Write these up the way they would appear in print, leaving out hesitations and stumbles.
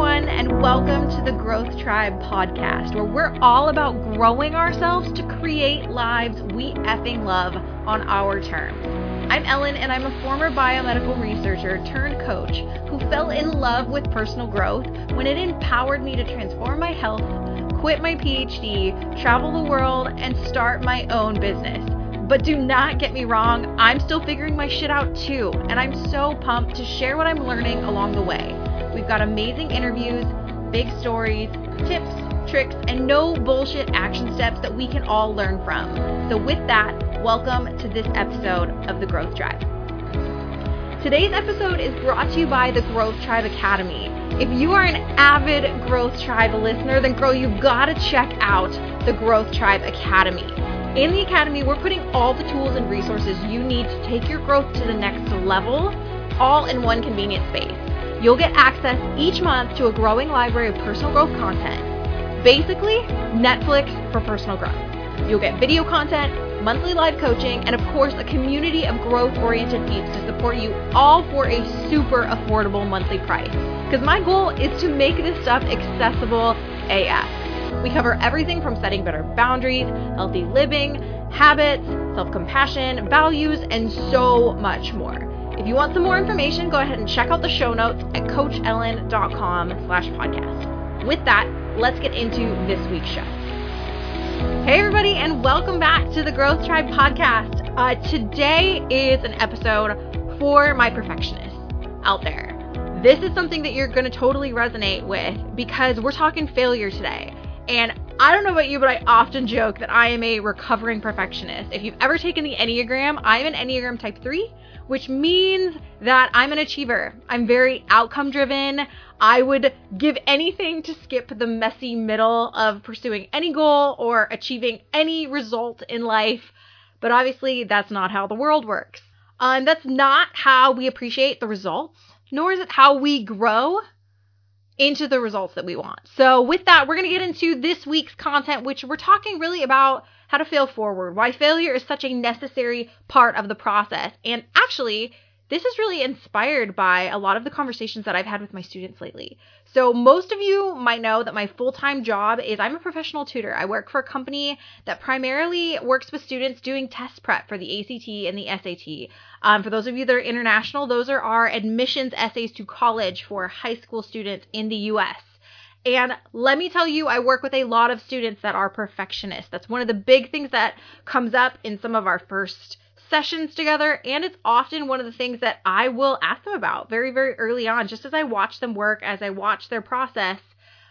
everyone, and welcome to the Growth Tribe podcast, where we're all about growing ourselves to create lives we effing love on our terms. I'm Ellen, and I'm a former biomedical researcher turned coach who fell in love with personal growth when it empowered me to transform my health, quit my PhD, travel the world, and start my own business. But do not get me wrong, I'm still figuring my shit out too, and I'm so pumped to share what I'm learning along the way. We've got amazing interviews, big stories, tips, tricks, and no bullshit action steps that we can all learn from. So with that, welcome to this episode of The Growth Tribe. Today's episode is brought to you by the Growth Tribe Academy. If you are an avid Growth Tribe listener, then girl, you've got to check out the Growth Tribe Academy. In the Academy, we're putting all the tools and resources you need to take your growth to the next level, all in one convenient space. You'll get access each month to a growing library of personal growth content. Basically, Netflix for personal growth. You'll get video content, monthly live coaching, and of course, a community of growth-oriented peeps to support you, all for a super affordable monthly price. Because my goal is to make this stuff accessible AF. We cover everything from setting better boundaries, healthy living, habits, self-compassion, values, and so much more. If you want some more information, go ahead and check out the show notes at coachellen.com/podcast. With that, let's get into this week's show. Hey everybody, and welcome back to the Growth Tribe podcast. Today is an episode for my perfectionists out there. This is something that you're going to totally resonate with because we're talking failure today. And I don't know about you, but I often joke that I am a recovering perfectionist. If you've ever taken the Enneagram, I'm an Enneagram type 3, which means that I'm an achiever. I'm very outcome driven. I would give anything to skip the messy middle of pursuing any goal or achieving any result in life. But obviously, that's not how the world works. That's not how we appreciate the results, nor is it how we grow into the results that we want. So with that, we're going to get into this week's content, which we're talking really about how to fail forward, why failure is such a necessary part of the process. And actually, this is really inspired by a lot of the conversations that I've had with my students lately. So most of you might know that my full-time job is I'm a professional tutor. I work for a company that primarily works with students doing test prep for the ACT and the SAT. For those of you that are international, those are our admissions essays to college for high school students in the U.S. And let me tell you, I work with a lot of students that are perfectionists. That's one of the big things that comes up in some of our first sessions together, and it's often one of the things that I will ask them about very, very early on. Just as I watch them work, as I watch their process,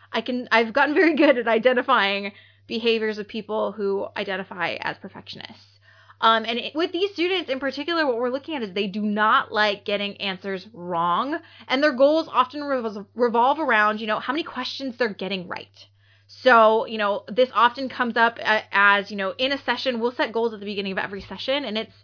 I've gotten very good at identifying behaviors of people who identify as perfectionists. With these students in particular, what we're looking at is they do not like getting answers wrong, and their goals often revolve around, how many questions they're getting right. So, this often comes up as, in a session, we'll set goals at the beginning of every session, and it's,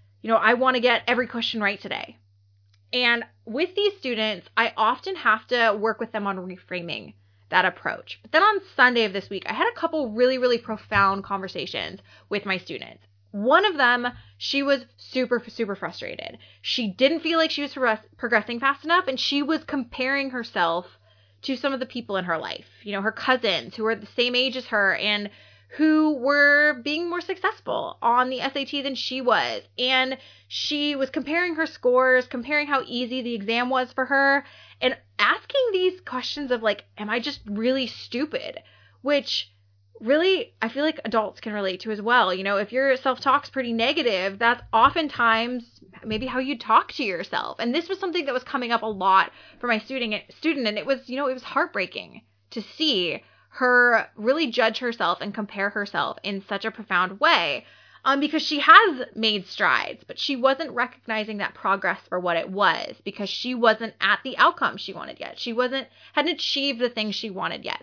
I want to get every question right today. And with these students, I often have to work with them on reframing that approach. But then on Sunday of this week, I had a couple really, really profound conversations with my students. One of them, she was super, super frustrated. She didn't feel like she was progressing fast enough, and she was comparing herself to some of the people in her life, her cousins who were the same age as her and who were being more successful on the SAT than she was. And she was comparing her scores, comparing how easy the exam was for her, and asking these questions of am I just really stupid? Which really, I feel like adults can relate to as well. If your self-talk's pretty negative, that's oftentimes maybe how you talk to yourself. And this was something that was coming up a lot for my student, and it was, it was heartbreaking to see her really judge herself and compare herself in such a profound way. Because she has made strides, but she wasn't recognizing that progress for what it was because she wasn't at the outcome she wanted yet. She hadn't achieved the things she wanted yet.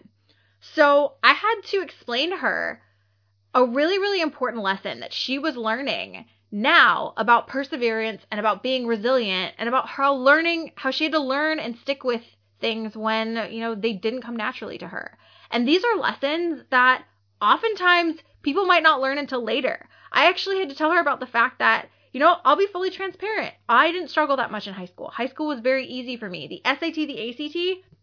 So I had to explain to her a really, really important lesson that she was learning now about perseverance and about being resilient and about how she had to learn and stick with things when, they didn't come naturally to her. And these are lessons that oftentimes people might not learn until later. I actually had to tell her about the fact that, I'll be fully transparent. I didn't struggle that much in high school. High school was very easy for me. The SAT, the ACT,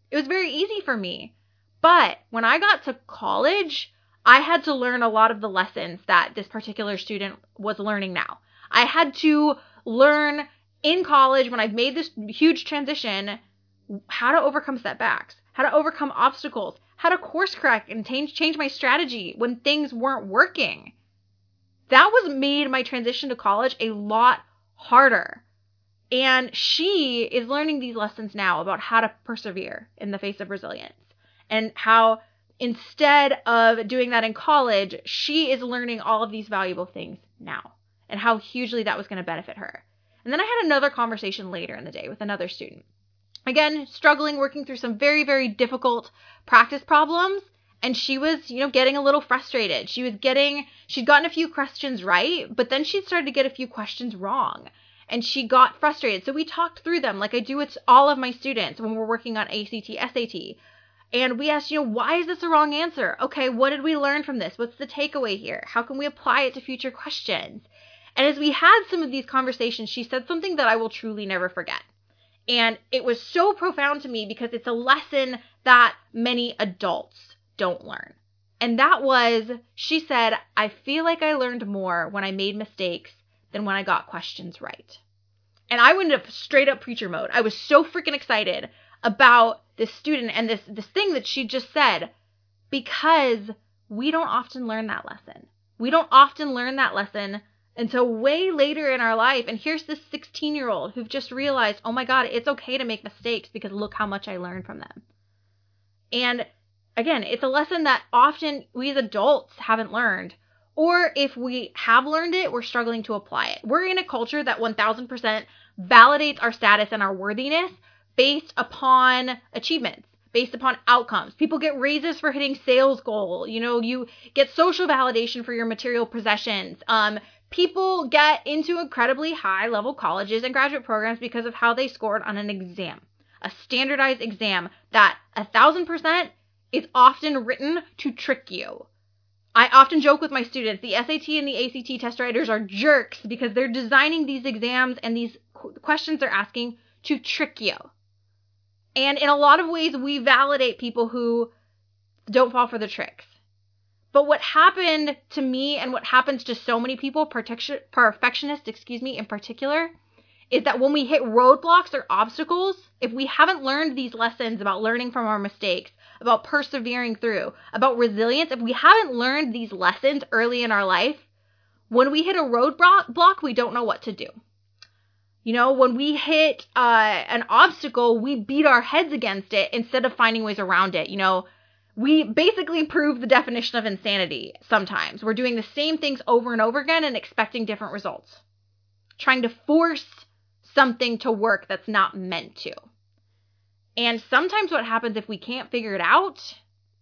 It was very easy for me. But when I got to college, I had to learn a lot of the lessons that this particular student was learning now. I had to learn in college, when I've made this huge transition, how to overcome setbacks, how to overcome obstacles, how to course correct and change my strategy when things weren't working. That made my transition to college a lot harder. And she is learning these lessons now about how to persevere in the face of resilience, and how instead of doing that in college, she is learning all of these valuable things now, and how hugely that was going to benefit her. And then I had another conversation later in the day with another student. Again, struggling, working through some very, very difficult practice problems. And she was, getting a little frustrated. She'd gotten a few questions right, but then she started to get a few questions wrong. And she got frustrated. So we talked through them like I do with all of my students when we're working on ACT, SAT. And we asked, why is this a wrong answer? Okay, what did we learn from this? What's the takeaway here? How can we apply it to future questions? And as we had some of these conversations, she said something that I will truly never forget. And it was so profound to me because it's a lesson that many adults don't learn. And that was, she said, I feel like I learned more when I made mistakes than when I got questions right. And I went into straight up preacher mode. I was so freaking excited about this student and this thing that she just said, because we don't often learn that lesson. We don't often learn that lesson until way later in our life. And here's this 16-year-old who've just realized, oh my God, it's okay to make mistakes because look how much I learned from them. And again, it's a lesson that often we as adults haven't learned. Or if we have learned it, we're struggling to apply it. We're in a culture that 1000% validates our status and our worthiness based upon achievements, based upon outcomes. People get raises for hitting sales goal. You get social validation for your material possessions. People get into incredibly high-level colleges and graduate programs because of how they scored on an exam, a standardized exam that 1000% is often written to trick you. I often joke with my students, the SAT and the ACT test writers are jerks because they're designing these exams and these questions they're asking to trick you. And in a lot of ways, we validate people who don't fall for the tricks. But what happened to me and what happens to so many people, perfectionists, in particular, is that when we hit roadblocks or obstacles, if we haven't learned these lessons about learning from our mistakes, about persevering through, about resilience, if we haven't learned these lessons early in our life, when we hit a roadblock, we don't know what to do. When we hit an obstacle, we beat our heads against it instead of finding ways around it. We basically prove the definition of insanity sometimes. We're doing the same things over and over again and expecting different results. Trying to force something to work that's not meant to. And sometimes what happens if we can't figure it out,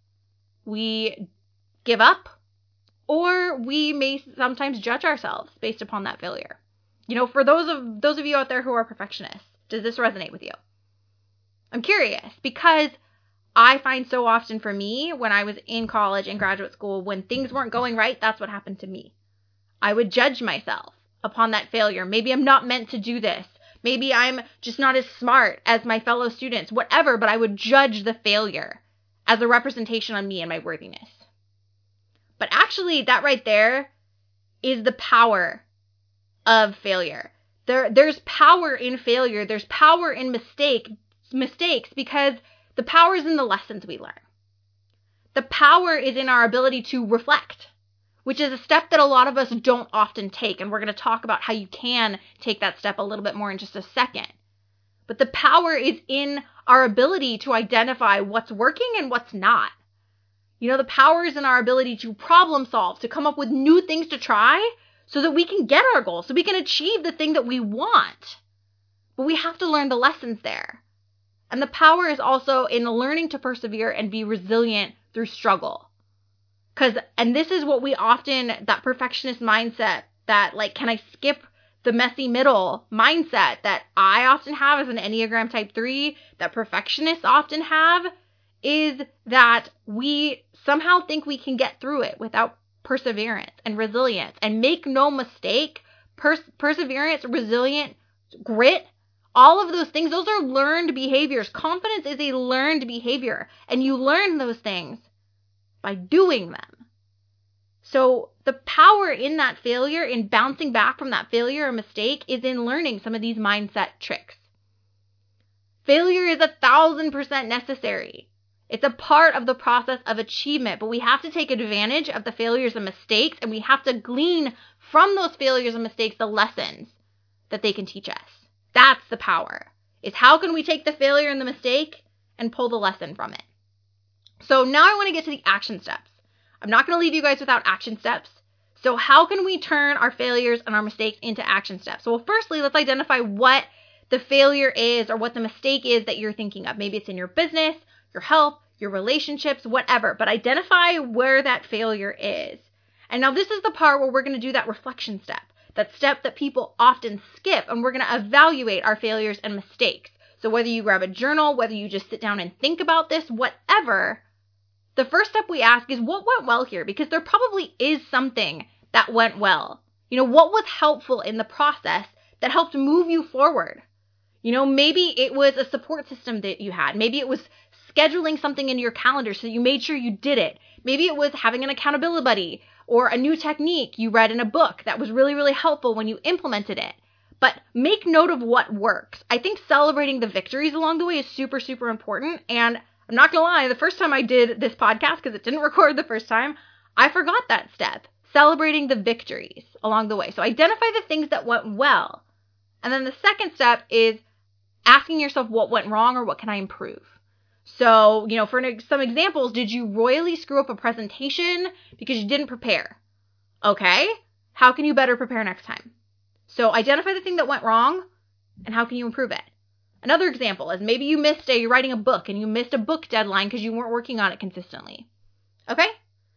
we give up, or we may sometimes judge ourselves based upon that failure. For those of you out there who are perfectionists, does this resonate with you? I'm curious because I find so often for me, when I was in college and graduate school, when things weren't going right, that's what happened to me. I would judge myself upon that failure. Maybe I'm not meant to do this. Maybe I'm just not as smart as my fellow students, whatever, but I would judge the failure as a representation on me and my worthiness. But actually, that right there is the power of failure. There's power in failure. There's power in mistakes because the power is in the lessons we learn. The power is in our ability to reflect, which is a step that a lot of us don't often take. And we're going to talk about how you can take that step a little bit more in just a second. But the power is in our ability to identify what's working and what's not. The power is in our ability to problem solve, to come up with new things to try so that we can get our goals, so we can achieve the thing that we want. But we have to learn the lessons there. And the power is also in learning to persevere and be resilient through struggle. And this is what we often, that perfectionist mindset, that can I skip the messy middle mindset that I often have as an Enneagram Type 3, that perfectionists often have, is that we somehow think we can get through it without perseverance and resilience. And make no mistake, perseverance, resilience, grit All of those things, those are learned behaviors. Confidence is a learned behavior, and you learn those things by doing them. So the power in that failure, in bouncing back from that failure or mistake, is in learning some of these mindset tricks. Failure is 1,000% necessary. It's a part of the process of achievement, but we have to take advantage of the failures and mistakes, and we have to glean from those failures and mistakes the lessons that they can teach us. That's the power. Is how can we take the failure and the mistake and pull the lesson from it? So now I want to get to the action steps. I'm not going to leave you guys without action steps. So how can we turn our failures and our mistakes into action steps? Well, firstly, let's identify what the failure is or what the mistake is that you're thinking of. Maybe it's in your business, your health, your relationships, whatever. But identify where that failure is. And now this is the part where we're going to do that reflection step. That step that people often skip, and we're going to evaluate our failures and mistakes. So whether you grab a journal, whether you just sit down and think about this, whatever, the first step we ask is what went well here? Because there probably is something that went well. What was helpful in the process that helped move you forward? Maybe it was a support system that you had. Maybe it was scheduling something in your calendar so you made sure you did it. Maybe it was having an accountability buddy or a new technique you read in a book that was really, really helpful when you implemented it. But make note of what works. I think celebrating the victories along the way is super, super important. And I'm not going to lie, the first time I did this podcast, because it didn't record the first time, I forgot that step. Celebrating the victories along the way. So identify the things that went well. And then the second step is asking yourself what went wrong or what can I improve? So, for some examples, did you royally screw up a presentation because you didn't prepare? Okay, how can you better prepare next time? So identify the thing that went wrong and how can you improve it? Another example is maybe you're writing a book and you missed a book deadline because you weren't working on it consistently. Okay,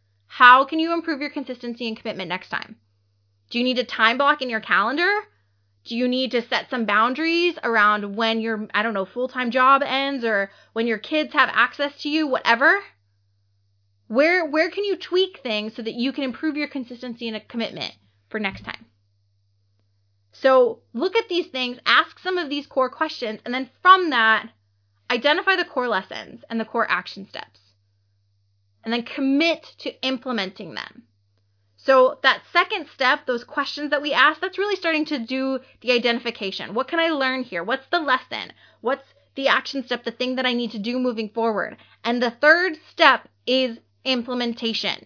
how can you improve your consistency and commitment next time? Do you need a time block in your calendar? Do you need to set some boundaries around when your, full-time job ends or when your kids have access to you, whatever? Where can you tweak things so that you can improve your consistency and commitment for next time? So look at these things, ask some of these core questions, and then from that, identify the core lessons and the core action steps. And then commit to implementing them. So that second step, those questions that we ask, that's really starting to do the identification. What can I learn here? What's the lesson? What's the action step, the thing that I need to do moving forward? And the third step is implementation.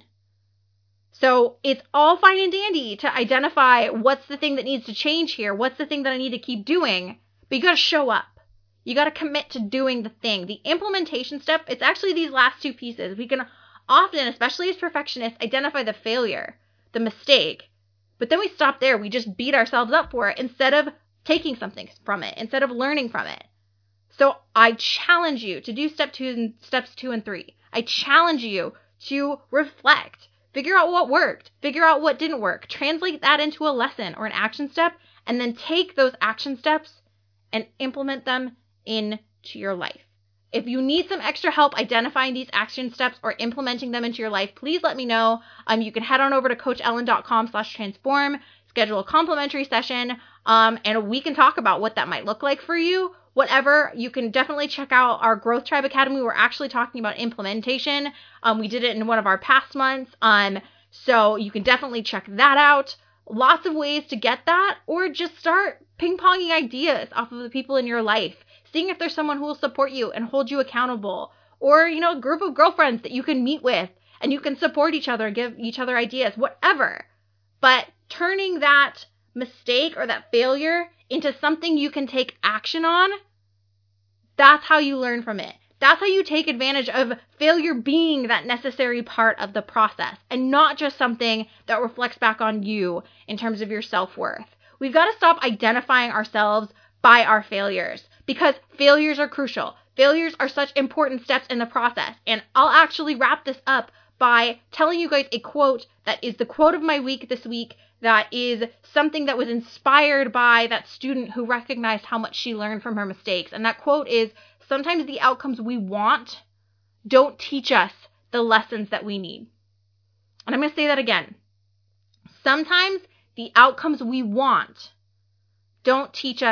So it's all fine and dandy to identify what's the thing that needs to change here, what's the thing that I need to keep doing, but you got to show up. You got to commit to doing the thing. The implementation step, it's actually these last two pieces. We can often, especially as perfectionists, identify the failure, the mistake, but then we stop there. We just beat ourselves up for it instead of taking something from it, instead of learning from it. So I challenge you to do steps 2 and 3. I challenge you to reflect, figure out what worked, figure out what didn't work, translate that into a lesson or an action step, and then take those action steps and implement them into your life. If you need some extra help identifying these action steps or implementing them into your life, please let me know. You can head on over to coachellen.com/transform, schedule a complimentary session, and we can talk about what that might look like for you. Whatever, you can definitely check out our Growth Tribe Academy. We're actually talking about implementation. We did it in one of our past months, so you can definitely check that out. Lots of ways to get that, or just start ping-ponging ideas off of the people in your life, seeing if there's someone who will support you and hold you accountable, or, a group of girlfriends that you can meet with and you can support each other, give each other ideas, whatever. But turning that mistake or that failure into something you can take action on, that's how you learn from it. That's how you take advantage of failure being that necessary part of the process and not just something that reflects back on you in terms of your self-worth. We've got to stop identifying ourselves by our failures because failures are crucial. Failures are such important steps in the process. And I'll actually wrap this up by telling you guys a quote that is the quote of my week this week, that is something that was inspired by that student who recognized how much she learned from her mistakes. And that quote is, "Sometimes the outcomes we want don't teach us the lessons that we need." And I'm going to say that again. Sometimes the outcomes we want don't teach us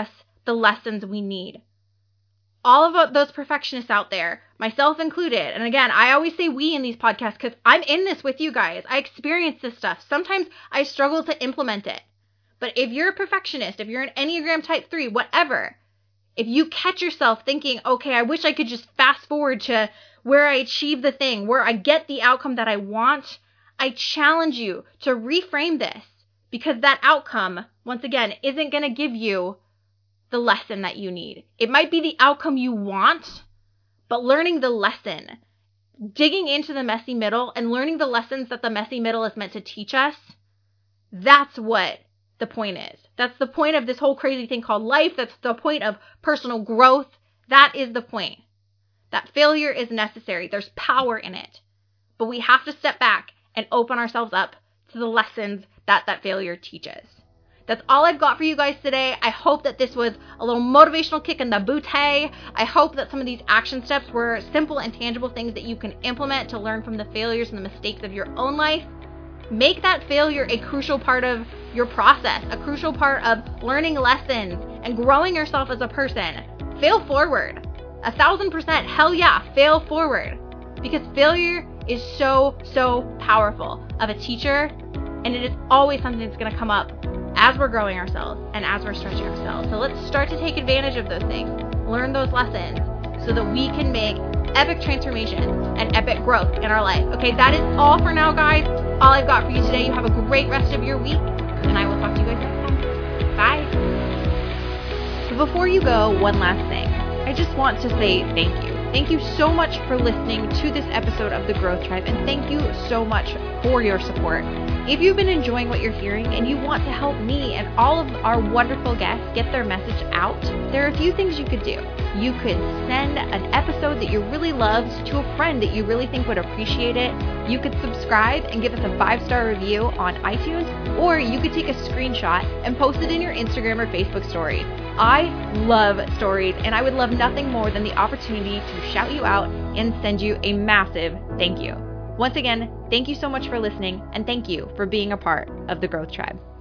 the lessons we need. All of those perfectionists out there, myself included, and again, I always say we in these podcasts because I'm in this with you guys. I experience this stuff. Sometimes I struggle to implement it. But if you're a perfectionist, if you're an Enneagram Type 3, whatever, if you catch yourself thinking, okay, I wish I could just fast forward to where I achieve the thing, where I get the outcome that I want, I challenge you to reframe this, because that outcome, once again, isn't going to give you the lesson that you need. It might be the outcome you want, but learning the lesson, digging into the messy middle and learning the lessons that the messy middle is meant to teach us, that's what the point is. That's the point of this whole crazy thing called life. That's the point of personal growth. That is the point. That failure is necessary. There's power in it. But we have to step back and open ourselves up to the lessons that failure teaches. That's all I've got for you guys today. I hope that this was a little motivational kick in the bootay. I hope that some of these action steps were simple and tangible things that you can implement to learn from the failures and the mistakes of your own life. Make that failure a crucial part of your process, a crucial part of learning lessons and growing yourself as a person. Fail forward. 1,000%, hell yeah, fail forward. Because failure is so powerful of a teacher, and it is always something that's going to come up as we're growing ourselves and as we're stretching ourselves. So let's start to take advantage of those things, learn those lessons so that we can make epic transformation and epic growth in our life. Okay, that is all for now, guys. All I've got for you today. You have a great rest of your week, and I will talk to you guys next time. Bye. But before you go, one last thing. I just want to say thank you. Thank you so much for listening to this episode of The Growth Tribe, and thank you so much for your support. If you've been enjoying what you're hearing and you want to help me and all of our wonderful guests get their message out, there are a few things you could do. You could send an episode that you really loved to a friend that you really think would appreciate it. You could subscribe and give us a 5-star review on iTunes, or you could take a screenshot and post it in your Instagram or Facebook story. I love stories, and I would love nothing more than the opportunity to shout you out and send you a massive thank you. Once again, thank you so much for listening, and thank you for being a part of the Growth Tribe.